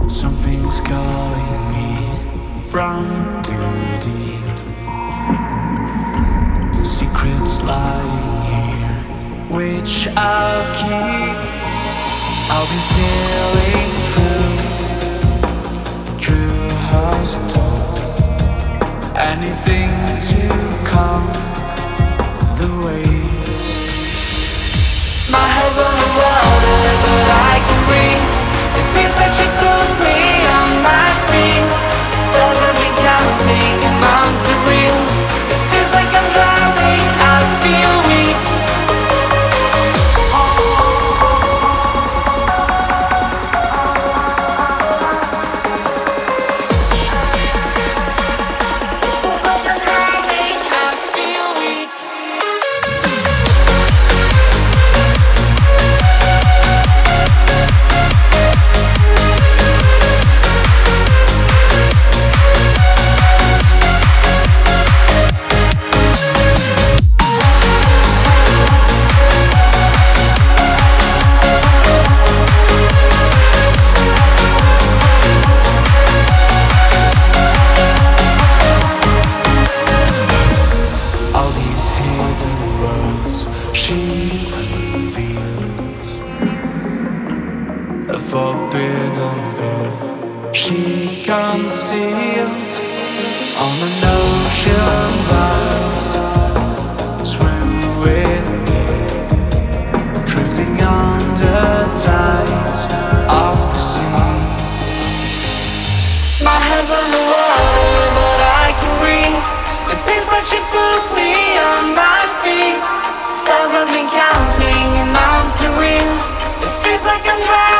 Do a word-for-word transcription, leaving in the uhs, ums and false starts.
Something's calling me from too deep. Secrets lying here, which I'll keep. I'll be sailing through, through her storm. Anything to calm the waves. My head's on the water, but I can breathe. It seems like she pulls me on my feet. Stars I've been counting and I'm surreal. It feels like I'm drowning, I feel weak. A forbidden bird, she concealed on an ocean wide. Swim with me, drifting under tides of the sea. My hands on the water, but I can breathe. It seems like she pulls me on my feet. Stars I've been counting and I'm surreal. It feels like I'm drowning.